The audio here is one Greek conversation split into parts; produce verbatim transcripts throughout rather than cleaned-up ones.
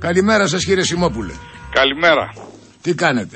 Καλημέρα σας κύριε Σιμόπουλε. Καλημέρα. Τι κάνετε?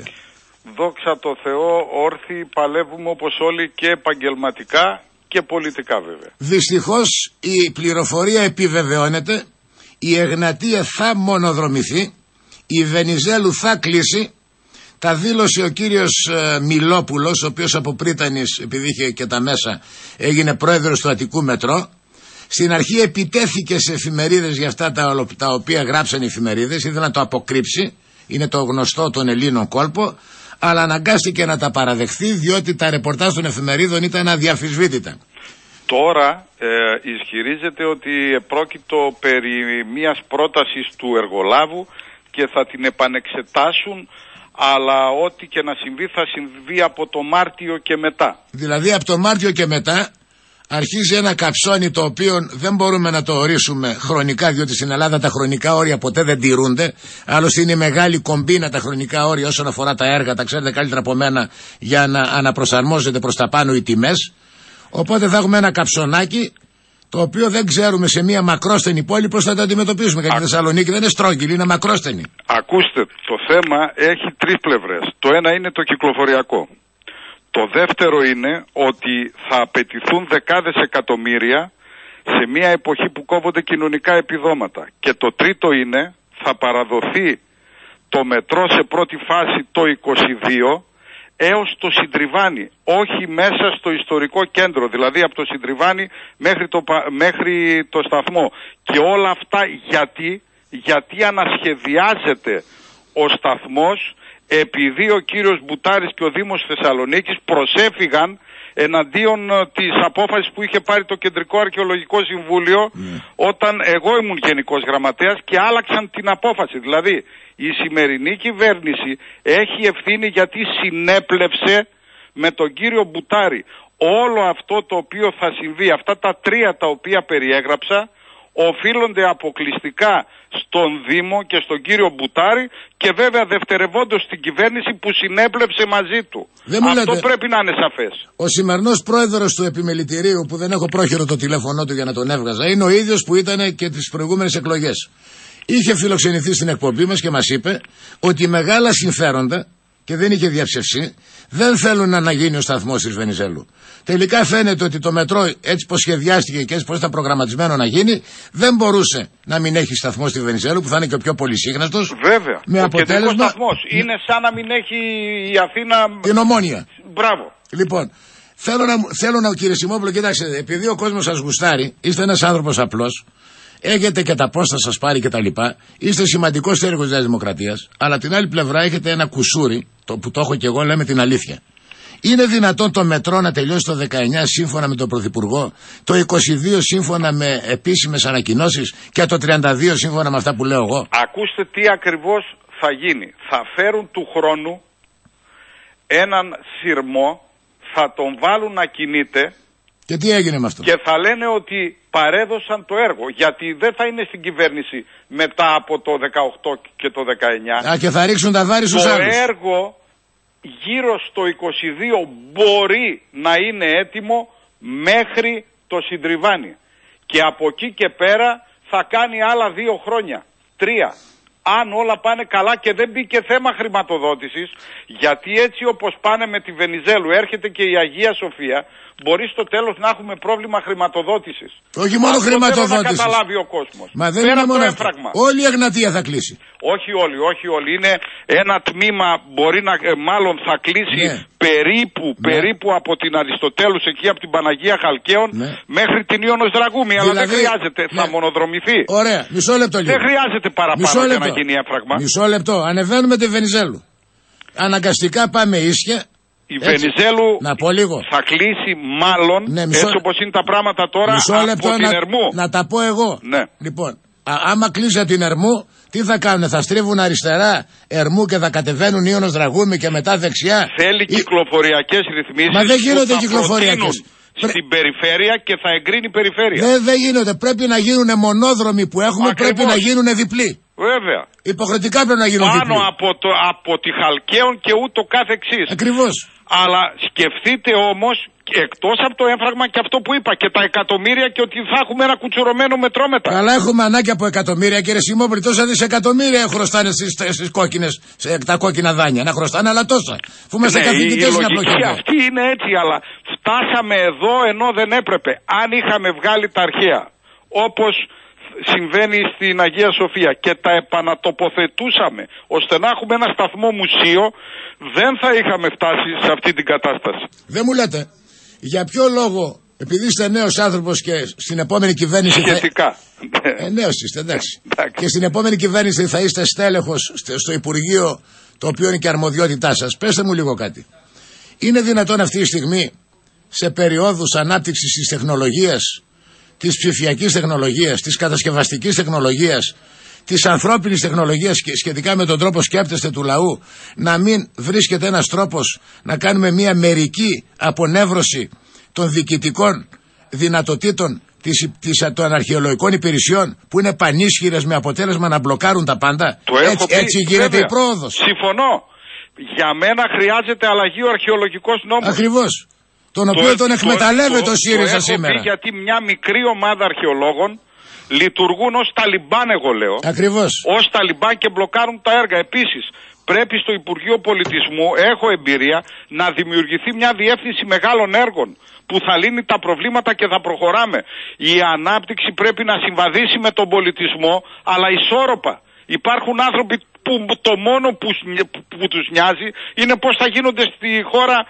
Δόξα τω Θεώ, όρθιοι παλεύουμε όπως όλοι και επαγγελματικά και πολιτικά βέβαια. Δυστυχώς η πληροφορία επιβεβαιώνεται, η Εγνατία θα μονοδρομηθεί, η Βενιζέλου θα κλείσει. Τα δήλωσε ο κύριος ε, Μιλόπουλος, ο οποίος από Πρίτανης, επειδή είχε και τα μέσα, έγινε πρόεδρος του Αττικού Μετρό. Στην αρχή επιτέθηκε σε εφημερίδες για αυτά τα, τα οποία γράψαν οι εφημερίδες, ήθελε να το αποκρύψει, είναι το γνωστό των Ελλήνων κόλπο, αλλά αναγκάστηκε να τα παραδεχθεί διότι τα ρεπορτάζ των εφημερίδων ήταν αδιαμφισβήτητα. Τώρα ε, ισχυρίζεται ότι επρόκειτο περί μιας πρότασης του εργολάβου και θα την επανεξετάσουν, αλλά ό,τι και να συμβεί θα συμβεί από το Μάρτιο και μετά. Δηλαδή από το Μάρτιο και μετά αρχίζει ένα καψόνι το οποίο δεν μπορούμε να το ορίσουμε χρονικά, διότι στην Ελλάδα τα χρονικά όρια ποτέ δεν τηρούνται. Άλλωστε είναι μεγάλη κομπίνα τα χρονικά όρια όσον αφορά τα έργα, τα ξέρετε καλύτερα από μένα, για να αναπροσαρμόζεται προς τα πάνω οι τιμές. Οπότε θα έχουμε ένα καψονάκι το οποίο δεν ξέρουμε σε μια μακρόστενη πόλη πώς θα το αντιμετωπίσουμε. Γιατί η Θεσσαλονίκη δεν είναι στρόγγυλη, είναι μακρόστενη. Ακούστε, το θέμα έχει τρεις πλευρές. Το ένα είναι το κυκλοφοριακό. Το δεύτερο είναι ότι θα απαιτηθούν δεκάδες εκατομμύρια σε μια εποχή που κόβονται κοινωνικά επιδόματα. Και το τρίτο είναι θα παραδοθεί το μετρό σε πρώτη φάση το είκοσι δύο έως το Συντριβάνι, όχι μέσα στο ιστορικό κέντρο, δηλαδή από το Συντριβάνι μέχρι το, μέχρι το σταθμό. Και όλα αυτά γιατί, γιατί ανασχεδιάζεται ο σταθμός, επειδή ο κύριος Μπουτάρης και ο Δήμος Θεσσαλονίκης προσέφυγαν εναντίον της απόφασης που είχε πάρει το Κεντρικό Αρχαιολογικό Συμβούλιο mm. όταν εγώ ήμουν Γενικός Γραμματέας και άλλαξαν την απόφαση. Δηλαδή η σημερινή κυβέρνηση έχει ευθύνη γιατί συνέπλευσε με τον κύριο Μπουτάρη. Όλο αυτό το οποίο θα συμβεί, αυτά τα τρία τα οποία περιέγραψα, οφείλονται αποκλειστικά στον Δήμο και στον κύριο Μπουτάρη και βέβαια δευτερευόντως στην κυβέρνηση που συνέπλεψε μαζί του. Αυτό λέτε, πρέπει να είναι σαφές. Ο σημερινός πρόεδρος του επιμελητηρίου, που δεν έχω πρόχειρο το τηλέφωνό του για να τον έβγαζα, είναι ο ίδιος που ήταν και τις προηγούμενες εκλογές. Είχε φιλοξενηθεί στην εκπομπή μας και μας είπε ότι μεγάλα συμφέροντα, και δεν είχε διαψευσει, δεν θέλουν να γίνει ο σταθμός της Βενιζέλου. Τελικά φαίνεται ότι το μετρό, έτσι πως σχεδιάστηκε και έτσι πως ήταν προγραμματισμένο να γίνει, δεν μπορούσε να μην έχει σταθμό στη Βενιζέλου, που θα είναι και ο πιο πολυσύχναστος. Βέβαια. Με ο αποτέλεσμα σταθμός είναι σαν να μην έχει η Αθήνα την Ομόνια. Μπράβο. Λοιπόν, θέλω να, θέλω να κύριε Σιμόπουλο, κοιτάξτε, επειδή ο κόσμος σας γουστάρει, είστε ένας άνθρωπος απλός, έχετε και τα πώς θα σας πάρει και τα λοιπά, είστε σημαντικός στέλεχος της Νέας Δημοκρατίας, αλλά την άλλη πλευρά έχετε ένα κουσούρι, το που το έχω και εγώ, λέμε την αλήθεια. Είναι δυνατόν το μετρό να τελειώσει το δεκαεννιά σύμφωνα με τον Πρωθυπουργό, το είκοσι δύο σύμφωνα με επίσημες ανακοινώσεις και το τριάντα δύο σύμφωνα με αυτά που λέω εγώ? Ακούστε τι ακριβώς θα γίνει. Θα φέρουν του χρόνου έναν σειρμό, θα τον βάλουν να κινείται. Και τι έγινε με αυτό? Και θα λένε ότι παρέδωσαν το έργο, γιατί δεν θα είναι στην κυβέρνηση μετά από το δεκαοκτώ και το δεκαεννιά. Α, και θα ρίξουν τα βάρη στους άλλους. Το έργο γύρω στο είκοσι δύο μπορεί να είναι έτοιμο μέχρι το Συντριβάνι. Και από εκεί και πέρα θα κάνει άλλα δύο χρόνια, τρία. Αν όλα πάνε καλά και δεν μπήκε θέμα χρηματοδότησης, γιατί έτσι όπως πάνε με τη Βενιζέλου, έρχεται και η Αγία Σοφία, μπορεί στο τέλος να έχουμε πρόβλημα χρηματοδότησης. Όχι μόνο χρηματοδότησης. Να καταλάβει ο κόσμος. Μα δεν είναι μόνο αυτό. Όλη η Εγνατία θα κλείσει. Όχι όλοι, όχι όλοι. Είναι ένα τμήμα, μπορεί να, μάλλον θα κλείσει ναι. περίπου, ναι. περίπου από την Αριστοτέλους εκεί από την Παναγία Χαλκαίων ναι. μέχρι την Ιόνος Δραγούμη. Δηλαδή, αλλά δεν χρειάζεται, ναι. θα μονοδρομηθεί. Ωραία, μισό λεπτό λίγο. Δεν χρειάζεται παραπάνω για να γίνει έφραγμα. Μισό λεπτό, ανεβαίνουμε τη Βενιζέλου. Αναγκαστικά πάμε Ίσια. Η Βενιζέλου να πω λίγο. θα κλείσει μάλλον, ναι, μισό... έτσι όπως είναι τα πράγματα τώρα, από την να, Ερμού. Να τα πω εγώ. Ναι. Λοιπόν, α, άμα κλείσει από την Ερμού, τι θα κάνουν, θα στρίβουν αριστερά Ερμού και θα κατεβαίνουν Ιόνος Δραγούμη και μετά δεξιά. Θέλει Ή... κυκλοφοριακές ρυθμίσεις. Μα δεν γίνονται κυκλοφοριακές. Στην περιφέρεια και θα εγκρίνει περιφέρεια. Δεν, δεν γίνονται. Πρέπει να γίνουν μονόδρομοι που έχουμε, Ακριβώς. πρέπει να γίνουν διπλοί. Βέβαια. Υποχρεωτικά πρέπει να γίνουν Πάνω διπλοί. από, το, από τη Χαλκαίων και ούτω κάθε εξής. Ακριβώς. Αλλά σκεφτείτε όμως, εκτός από το έμφραγμα και αυτό που είπα, και τα εκατομμύρια και ότι θα έχουμε ένα κουτσουρωμένο μετρόμετρα. Καλά, έχουμε ανάγκη από εκατομμύρια, κύριε Σιμόπουλε. Τόσα δισεκατομμύρια χρωστάνε στις, στις κόκκινες, σε, τα κόκκινα δάνεια. Να χρωστάνε, αλλά τόσα. Που είμαστε Ναι, καθηγητές η για λογική πλοκές. αυτή είναι έτσι, αλλά φτάσαμε εδώ ενώ δεν έπρεπε. Αν είχαμε βγάλει τα αρχαία, όπως συμβαίνει στην Αγία Σοφία, και τα επανατοποθετούσαμε ώστε να έχουμε ένα σταθμό μουσείο, δεν θα είχαμε φτάσει σε αυτή την κατάσταση. Δεν μου λέτε, για ποιο λόγο, επειδή είστε νέος άνθρωπος και στην επόμενη κυβέρνηση. Σχετικά. Θα... Ε, νέος είστε, εντάξει. Και στην επόμενη κυβέρνηση θα είστε στέλεχος στο Υπουργείο, το οποίο είναι και αρμοδιότητά σας. Πέστε μου λίγο κάτι. Είναι δυνατόν αυτή τη στιγμή, σε περιόδους ανάπτυξης της τεχνολογίας, της ψηφιακής τεχνολογίας, της κατασκευαστικής τεχνολογίας, της ανθρώπινης τεχνολογίας σχετικά με τον τρόπο σκέπτεστε του λαού, να μην βρίσκεται ένας τρόπος να κάνουμε μια μερική απονεύρωση των διοικητικών δυνατοτήτων της, της, των αρχαιολογικών υπηρεσιών, που είναι πανίσχυρες, με αποτέλεσμα να μπλοκάρουν τα πάντα? Έτσι, πει, έτσι γίνεται βέβαια, η πρόοδος. Συμφωνώ. Για μένα χρειάζεται αλλαγή ο αρχαιολογικός νόμος. Ακριβώς. Τον οποίο τον εκμεταλλεύεται ο ΣΥΡΙΖΑ σήμερα. Πει, γιατί μια μικρή ομάδα αρχαιολόγων λειτουργούν ως Ταλιμπάν, εγώ λέω. Ακριβώς. Ως Ταλιμπάν και μπλοκάρουν τα έργα. Επίσης, πρέπει στο Υπουργείο Πολιτισμού, έχω εμπειρία, να δημιουργηθεί μια διεύθυνση μεγάλων έργων που θα λύνει τα προβλήματα και θα προχωράμε. Η ανάπτυξη πρέπει να συμβαδίσει με τον πολιτισμό, αλλά ισόρροπα. Υπάρχουν άνθρωποι που το μόνο που, που τους νοιάζει είναι πώς θα γίνονται στη χώρα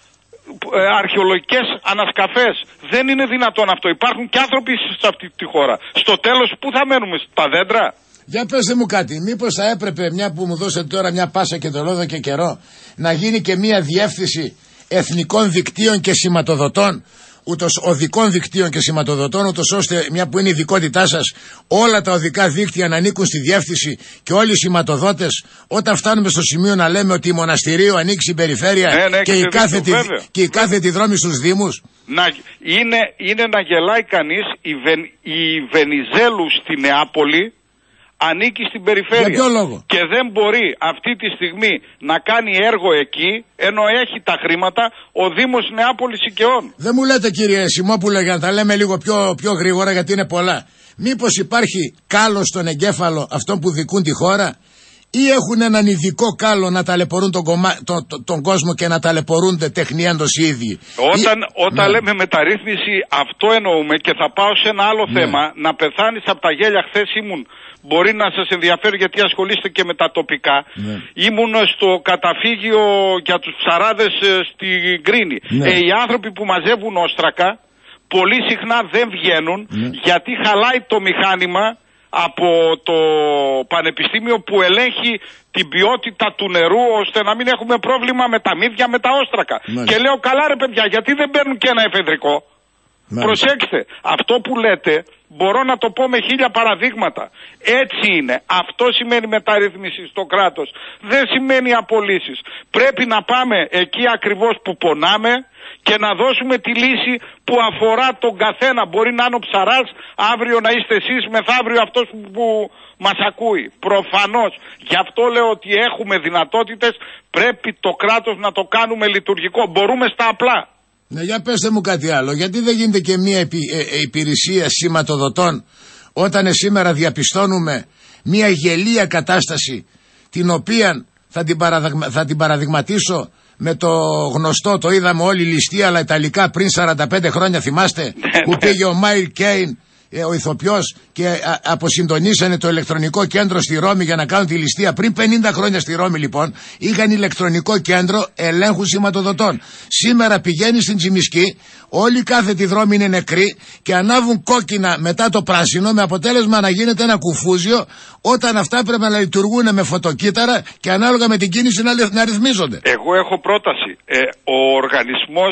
αρχαιολογικές ανασκαφές. Δεν είναι δυνατόν αυτό. Υπάρχουν και άνθρωποι σε αυτή τη χώρα. Στο τέλος πού θα μένουμε, στα δέντρα? Για πέστε μου κάτι, μήπως θα έπρεπε, μια που μου δώσετε τώρα μια πάσα και το λόγο και καιρό, να γίνει και μια διεύθυνση εθνικών δικτύων και σηματοδοτών, ούτως οδικών δικτύων και σηματοδοτών, ούτως ώστε, μια που είναι η ειδικότητά σας, όλα τα οδικά δίκτυα να ανήκουν στη διεύθυνση και όλοι οι σηματοδότες, όταν φτάνουμε στο σημείο να λέμε ότι η Μοναστηρίου ανήκει στην περιφέρεια, ναι, ναι, και, η κάθετη, και η κάθετη δρόμη στους Δήμους. Να, είναι, είναι να γελάει κανείς. Η, Βεν, η Βενιζέλου στη Νεάπολη ανήκει στην περιφέρεια. Για ποιο λόγο? Και δεν μπορεί αυτή τη στιγμή να κάνει έργο εκεί, ενώ έχει τα χρήματα ο Δήμος Νεάπολης Οικαιών. Δεν μου λέτε, κύριε Σιμόπουλε, για να τα λέμε λίγο πιο, πιο γρήγορα, γιατί είναι πολλά, μήπως υπάρχει κάλος στον εγκέφαλο αυτών που δικούν τη χώρα, ή έχουν έναν ειδικό κάλο να ταλαιπωρούν τον, κομμα... τον, τον, τον κόσμο και να ταλαιπωρούνται τεχνιέντος οι ίδιοι? Όταν, ή... όταν ναι. λέμε μεταρρύθμιση, αυτό εννοούμε, και θα πάω σε ένα άλλο ναι. θέμα. Να πεθάνεις από τα γέλια. Χθες ήμουν, μπορεί να σας ενδιαφέρει γιατί ασχολείστε και με τα τοπικά. Ναι. Ήμουν στο καταφύγιο για τους ψαράδες στη Γκρίνη. Ναι. Ε, οι άνθρωποι που μαζεύουν όστρακα πολύ συχνά δεν βγαίνουν, ναι. γιατί χαλάει το μηχάνημα από το πανεπιστήμιο που ελέγχει την ποιότητα του νερού, ώστε να μην έχουμε πρόβλημα με τα μύδια, με τα όστρακα. Μάλιστα. Και λέω, καλά ρε παιδιά, γιατί δεν παίρνουν και ένα εφεδρικό? Μάλιστα. Προσέξτε, αυτό που λέτε μπορώ να το πω με χίλια παραδείγματα. Έτσι είναι. Αυτό σημαίνει μεταρρύθμιση στο κράτος. Δεν σημαίνει απολύσεις. Πρέπει να πάμε εκεί ακριβώς που πονάμε και να δώσουμε τη λύση που αφορά τον καθένα. Μπορεί να είναι ο ψαράς, αύριο να είστε εσείς, μεθαύριο αυτός που, που μας ακούει. Προφανώς. Γι' αυτό λέω ότι έχουμε δυνατότητες, πρέπει το κράτος να το κάνουμε λειτουργικό. Μπορούμε στα απλά. Ναι, για πέστε μου κάτι άλλο. Γιατί δεν γίνεται και μια επι, ε, ε, υπηρεσία σηματοδοτών, όταν ε, σήμερα διαπιστώνουμε μια γελία κατάσταση, την οποία θα την, παραδειγμα, θα την παραδειγματίσω με το γνωστό, το είδαμε όλοι, ληστεία αλλά ιταλικά πριν σαράντα πέντε χρόνια, θυμάστε, που πήγε ο Μάιλ Κέιν, ο ηθοποιός, και α, αποσυντονίσανε το ηλεκτρονικό κέντρο στη Ρώμη για να κάνουν τη ληστεία. Πριν πενήντα χρόνια στη Ρώμη, λοιπόν, είχαν ηλεκτρονικό κέντρο ελέγχου σηματοδοτών. Σήμερα πηγαίνει στην Τσιμισκή, όλοι κάθετοι δρόμοι είναι νεκροί και ανάβουν κόκκινα μετά το πράσινο, με αποτέλεσμα να γίνεται ένα κουφούζιο, όταν αυτά πρέπει να λειτουργούν με φωτοκύτταρα και ανάλογα με την κίνηση να, να ρυθμίζονται. Εγώ έχω πρόταση. Ε, ο οργανισμός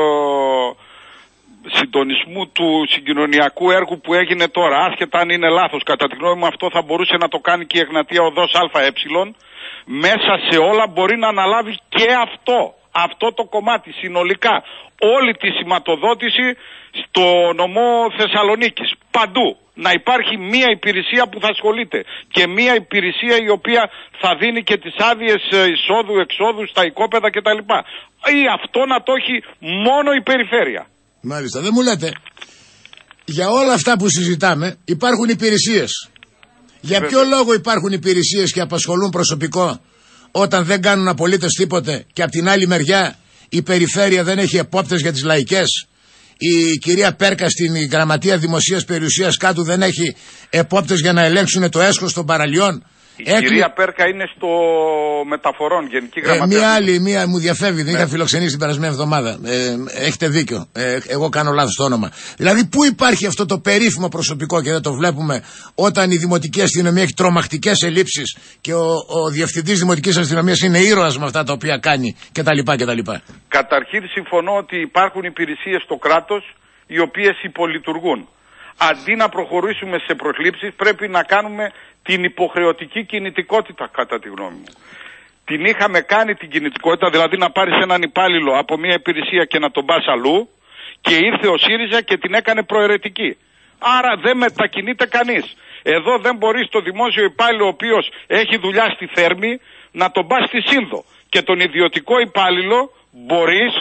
ε... συντονισμού του συγκοινωνιακού έργου που έγινε τώρα, άσχετα αν είναι λάθος, κατά τη γνώμη μου αυτό θα μπορούσε να το κάνει και η Εγνατία Οδός ΑΕ, μέσα σε όλα μπορεί να αναλάβει και αυτό, αυτό το κομμάτι συνολικά, όλη τη σηματοδότηση στο νομό Θεσσαλονίκης, παντού, να υπάρχει μία υπηρεσία που θα ασχολείται και μία υπηρεσία η οποία θα δίνει και τις άδειες εισόδου, εξόδου στα οικόπεδα κτλ. Ή αυτό να το έχει μόνο η περιφέρεια. Μάλιστα, δεν μου λέτε. Για όλα αυτά που συζητάμε υπάρχουν υπηρεσίες. Για Βέβαια. ποιο λόγο υπάρχουν υπηρεσίες και απασχολούν προσωπικό όταν δεν κάνουν απολύτως τίποτε και από την άλλη μεριά η περιφέρεια δεν έχει επόπτες για τις λαϊκές? Η κυρία Πέρκα στην Γραμματεία Δημοσίας Περιουσίας κάτω δεν έχει επόπτες για να ελέγξουν το έσχος των παραλιών. Η Έκλει... κυρία Πέρκα είναι στο μεταφορών, Γενική Γραμματεία. Ε, μία άλλη, μία μου διαφεύγει, δεν ναι. είχα φιλοξενήσει την περασμένη εβδομάδα. Ε, έχετε δίκιο. Ε, εγώ κάνω λάθος το όνομα. Δηλαδή, πού υπάρχει αυτό το περίφημο προσωπικό και δεν το βλέπουμε όταν η Δημοτική Αστυνομία έχει τρομακτικές ελλείψεις και ο, ο Διευθυντής Δημοτικής Αστυνομίας είναι ήρωας με αυτά τα οποία κάνει κτλ. κτλ. Καταρχήν συμφωνώ ότι υπάρχουν υπηρεσίες στο κράτος οι οποίες υπολειτουργούν. Αντί να προχωρήσουμε σε προσλήψεις πρέπει να κάνουμε την υποχρεωτική κινητικότητα, κατά τη γνώμη μου. Την είχαμε κάνει την κινητικότητα, δηλαδή να πάρεις έναν υπάλληλο από μια υπηρεσία και να τον πας αλλού, και ήρθε ο ΣΥΡΙΖΑ και την έκανε προαιρετική. Άρα δεν μετακινείται κανείς. Εδώ δεν μπορείς το δημόσιο υπάλληλο ο οποίος έχει δουλειά στη Θέρμη να τον πας στη Σύνδο. Και τον ιδιωτικό υπάλληλο μπορείς,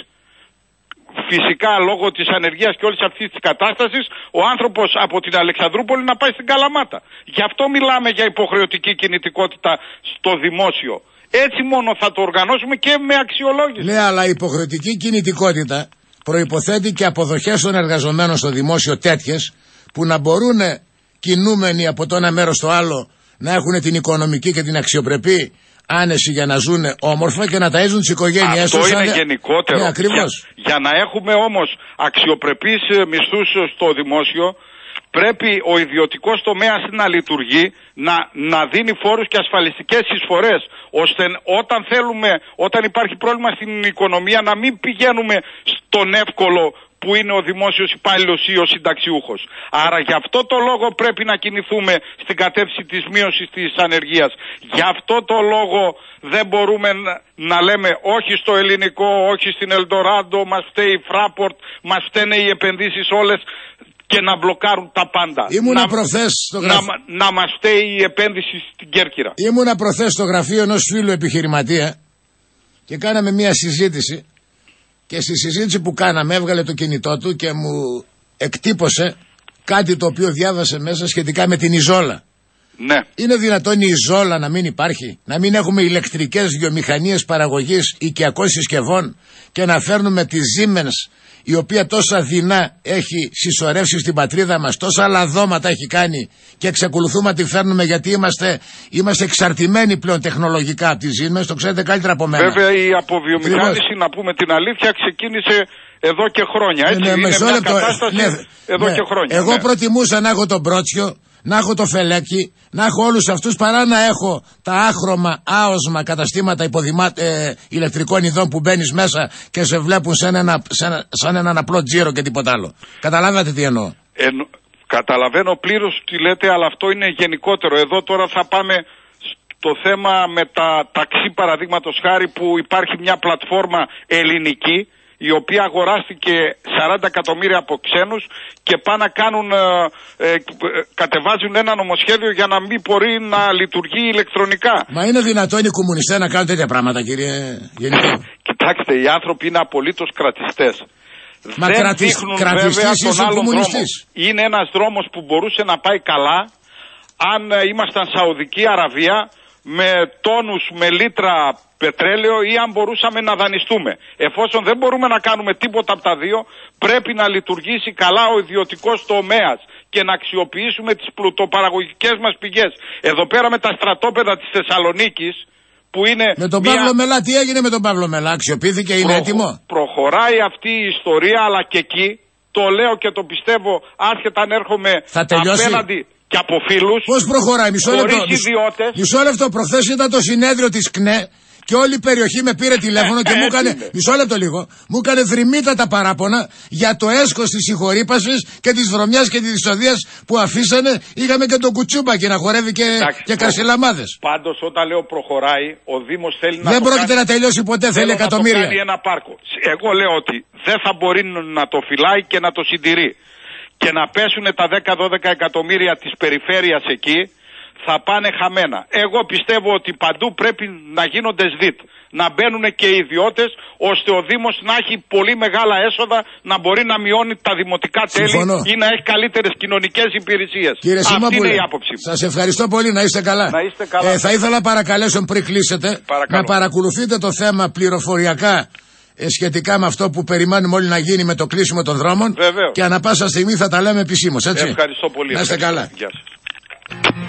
φυσικά λόγω της ανεργίας και όλης αυτής της κατάστασης, ο άνθρωπος από την Αλεξανδρούπολη να πάει στην Καλαμάτα. Γι' αυτό μιλάμε για υποχρεωτική κινητικότητα στο δημόσιο. Έτσι μόνο θα το οργανώσουμε και με αξιολόγηση. Ναι, αλλά η υποχρεωτική κινητικότητα προϋποθέτει και αποδοχές των εργαζομένων στο δημόσιο τέτοιες που να μπορούν κινούμενοι από το ένα μέρος στο άλλο να έχουν την οικονομική και την αξιοπρεπή άνεση για να ζουν όμορφα και να ταΐζουν τις οικογένειές τους. Αυτό είναι σαν... γενικότερο. Ναι, ακριβώς. Για, για να έχουμε όμως αξιοπρεπείς μισθούς στο δημόσιο, πρέπει ο ιδιωτικός τομέας να λειτουργεί, να, να δίνει φόρους και ασφαλιστικές εισφορές, ώστε όταν θέλουμε, όταν υπάρχει πρόβλημα στην οικονομία, να μην πηγαίνουμε στον εύκολο που είναι ο δημόσιος υπάλληλος ή ο συνταξιούχος. Άρα γι' αυτό το λόγο πρέπει να κινηθούμε στην κατεύθυνση της μείωσης της ανεργίας. Γι' αυτό το λόγο δεν μπορούμε να, να λέμε όχι στο ελληνικό, όχι στην Ελντοράντο, μας φταίει η Fraport, μας φταίνε οι επενδύσεις όλες και να μπλοκάρουν τα πάντα. Ήμουνα να, προχθές στο γραφείο. Να, να μας φταίει η επένδυση στην Κέρκυρα. Ήμουνα προχθές στο γραφείο ενός φίλου επιχειρηματία και κάναμε μια συζήτηση. Και στη συζήτηση που κάναμε έβγαλε το κινητό του και μου εκτύπωσε κάτι το οποίο διάβασε μέσα σχετικά με την Ιζόλα. Ναι. Είναι δυνατόν η Ιζόλα να μην υπάρχει, να μην έχουμε ηλεκτρικές βιομηχανίες παραγωγής οικιακών συσκευών και να φέρνουμε τη Siemens, η οποία τόσα δεινά έχει συσσωρεύσει στην πατρίδα μας, τόσα λαδώματα έχει κάνει και εξακολουθούμε να τη φέρνουμε γιατί είμαστε, είμαστε εξαρτημένοι πλέον τεχνολογικά από τη Siemens, το ξέρετε καλύτερα από μένα. Βέβαια η αποβιομηχάνηση, να πούμε την αλήθεια, ξεκίνησε εδώ και χρόνια. Έτσι, ναι, ναι, είναι μια λεπτό, κατάσταση ναι, εδώ ναι. και χρόνια. Εγώ ναι. προτιμούσα να έχω τον Μπρότσιο, να έχω το Φελέκι, να έχω όλους αυτούς παρά να έχω τα άχρωμα, άοσμα καταστήματα υποδημα... ε, ηλεκτρικών ειδών που μπαίνεις μέσα και σε βλέπουν σαν, ένα, σαν, σαν έναν απλό τζίρο και τίποτα άλλο. Καταλάβατε τι εννοώ. Ε, καταλαβαίνω πλήρως τι λέτε, αλλά αυτό είναι γενικότερο. Εδώ τώρα θα πάμε στο θέμα με τα ταξί, παραδείγματος χάρη, που υπάρχει μια πλατφόρμα ελληνική η οποία αγοράστηκε σαράντα εκατομμύρια από ξένους και πάνε να κάνουν, ε, ε, κατεβάζουν ένα νομοσχέδιο για να μην μπορεί να λειτουργεί ηλεκτρονικά. Μα είναι δυνατόν οι κομμουνιστές να κάνουν τέτοια πράγματα, κύριε Γενικό? Κοιτάξτε, οι άνθρωποι είναι απολύτως κρατιστές. Μα δεν κρατισ... δείχνουν κρατιστής βέβαια τον άλλον δρόμο. Είναι ένας δρόμος που μπορούσε να πάει καλά αν ήμασταν Σαουδική Αραβία με τόνους, με λίτρα πετρέλαιο, ή αν μπορούσαμε να δανειστούμε. Εφόσον δεν μπορούμε να κάνουμε τίποτα από τα δύο, πρέπει να λειτουργήσει καλά ο ιδιωτικός τομέας και να αξιοποιήσουμε τις πλουτοπαραγωγικές μας πηγές. Εδώ πέρα με τα στρατόπεδα της Θεσσαλονίκης, που είναι με τον μια... Παύλο Μελά, τι έγινε με τον Παύλο Μελά, αξιοποιήθηκε, είναι Προχω... έτοιμο? Προχωράει αυτή η ιστορία, αλλά και εκεί, το λέω και το πιστεύω, άσχετα αν έρχομαι απέναντι και από φίλους. Πώς προχωράει? Μισό λεπτό. Μισό λεπτό. Προχθές ήταν το συνέδριο της ΚΝΕ και όλη η περιοχή με πήρε τηλέφωνο και μου έκανε. Μισό λεπτό λίγο. Μου έκανε δρυμύτατα παράπονα για το έσχος της συγχωρήπασης και της βρωμιάς και της δυσοδείας που αφήσανε. Είχαμε και τον Κουτσούμπα και να χορεύει και, και καρσιλαμάδες. Πάντως, όταν λέω προχωράει, ο Δήμος θέλει να. Δεν το πρόκειται κάνει... να τελειώσει ποτέ, θέλει εκατομμύρια. Να το κάνει ένα πάρκο. Εγώ λέω ότι δεν θα μπορεί να το φυλάει και να το συντηρεί. και να πέσουν τα δέκα με δώδεκα εκατομμύρια της περιφέρειας εκεί, θα πάνε χαμένα. Εγώ πιστεύω ότι παντού πρέπει να γίνονται ΣΔΙΤ, να μπαίνουν και οι ιδιώτες, ώστε ο Δήμος να έχει πολύ μεγάλα έσοδα, να μπορεί να μειώνει τα δημοτικά τέλη ή να έχει καλύτερες κοινωνικές υπηρεσίες. Κύριε Αυτή Σιμόπουλε, είναι η άποψη μου. σας ευχαριστώ πολύ, να είστε καλά. Να είστε καλά. Ε, θα ήθελα να παρακαλέσω πριν κλείσετε, Παρακαλώ. να παρακολουθείτε το θέμα πληροφοριακά ε, σχετικά με αυτό που περιμένουμε όλοι να γίνει με το κλείσιμο των δρόμων. Βεβαίως. Και ανα πάσα στιγμή θα τα λέμε επισήμως, έτσι. Ευχαριστώ πολύ. Να είστε καλά. Γεια σας.